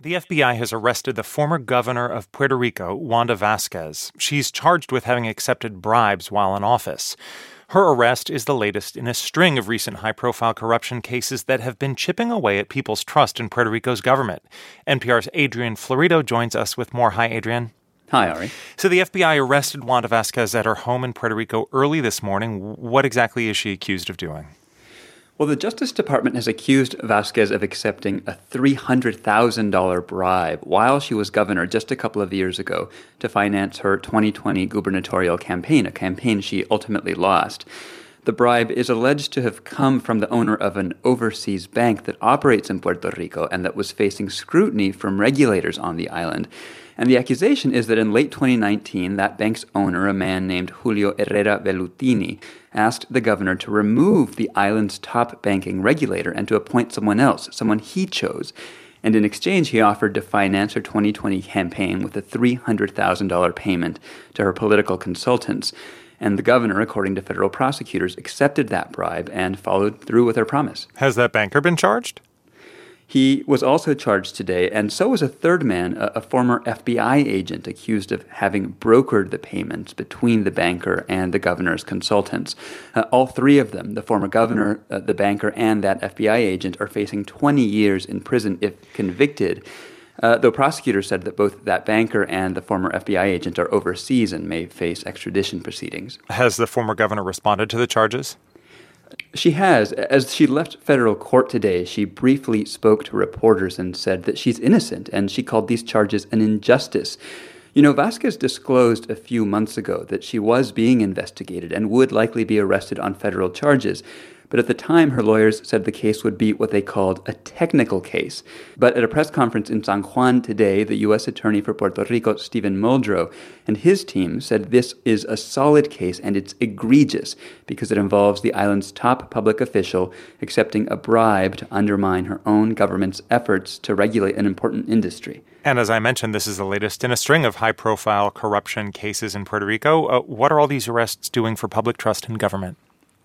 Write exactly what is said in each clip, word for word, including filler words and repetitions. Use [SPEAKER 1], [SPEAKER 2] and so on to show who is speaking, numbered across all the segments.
[SPEAKER 1] The F B I has arrested the former governor of Puerto Rico, Wanda Vazquez. She's charged with having accepted bribes while in office. Her arrest is the latest in a string of recent high-profile corruption cases that have been chipping away at people's trust in Puerto Rico's government. N P R's Adrian Florido joins us with more. Hi, Adrian.
[SPEAKER 2] Hi, Ari.
[SPEAKER 1] So the F B I arrested Wanda Vazquez at her home in Puerto Rico early this morning. What exactly is she accused of doing?
[SPEAKER 2] Well, the Justice Department has accused Vazquez of accepting a three hundred thousand dollars bribe while she was governor just a couple of years ago to finance her twenty twenty gubernatorial campaign, a campaign she ultimately lost. The bribe is alleged to have come from the owner of an overseas bank that operates in Puerto Rico and that was facing scrutiny from regulators on the island. And the accusation is that in late twenty nineteen, that bank's owner, a man named Julio Herrera Velutini, asked the governor to remove the island's top banking regulator and to appoint someone else, someone he chose. And in exchange, he offered to finance her twenty twenty campaign with a three hundred thousand dollars payment to her political consultants. And the governor, according to federal prosecutors, accepted that bribe and followed through with her promise.
[SPEAKER 1] Has that banker been charged?
[SPEAKER 2] He was also charged today, and so was a third man, a, a former F B I agent accused of having brokered the payments between the banker and the governor's consultants. Uh, all three of them, the former governor, uh, the banker, and that F B I agent, are facing twenty years in prison if convicted. Uh, though prosecutors said that both that banker and the former F B I agent are overseas and may face extradition proceedings.
[SPEAKER 1] Has the former governor responded to the charges?
[SPEAKER 2] She has. As she left federal court today, she briefly spoke to reporters and said that she's innocent, and she called these charges an injustice. You know, Vazquez disclosed a few months ago that she was being investigated and would likely be arrested on federal charges. But at the time, her lawyers said the case would be what they called a technical case. But at a press conference in San Juan today, the U S Attorney for Puerto Rico, Stephen Muldrow, and his team said this is a solid case and it's egregious because it involves the island's top public official accepting a bribe to undermine her own government's efforts to regulate an important industry.
[SPEAKER 1] And as I mentioned, this is the latest in a string of high-profile corruption cases in Puerto Rico. Uh, what are all these arrests doing for public trust in government?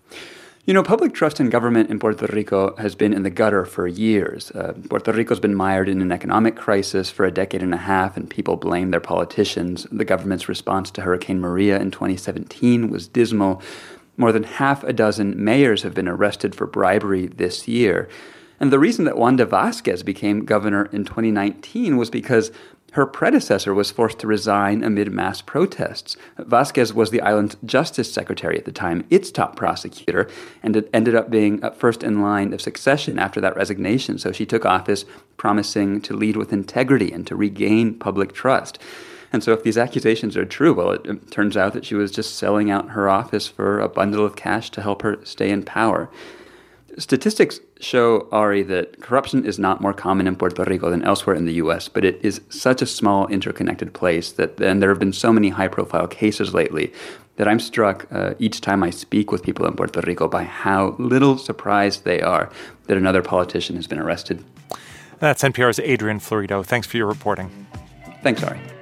[SPEAKER 2] You know, public trust in government in Puerto Rico has been in the gutter for years. Uh, Puerto Rico's been mired in an economic crisis for a decade and a half, and people blame their politicians. The government's response to Hurricane Maria in twenty seventeen was dismal. More than half a dozen mayors have been arrested for bribery this year. And the reason that Wanda Vazquez became governor in twenty nineteen was because her predecessor was forced to resign amid mass protests. Vazquez was the island's justice secretary at the time, its top prosecutor, and it ended up being first in line of succession after that resignation. So she took office promising to lead with integrity and to regain public trust. And so if these accusations are true, well, it, it turns out that she was just selling out her office for a bundle of cash to help her stay in power. Statistics show, Ari, that corruption is not more common in Puerto Rico than elsewhere in the U S, but it is such a small, interconnected place that, and there have been so many high-profile cases lately that I'm struck uh, each time I speak with people in Puerto Rico by how little surprised they are that another politician has been arrested.
[SPEAKER 1] That's N P R's Adrian Florido. Thanks for your reporting.
[SPEAKER 2] Thanks, Ari.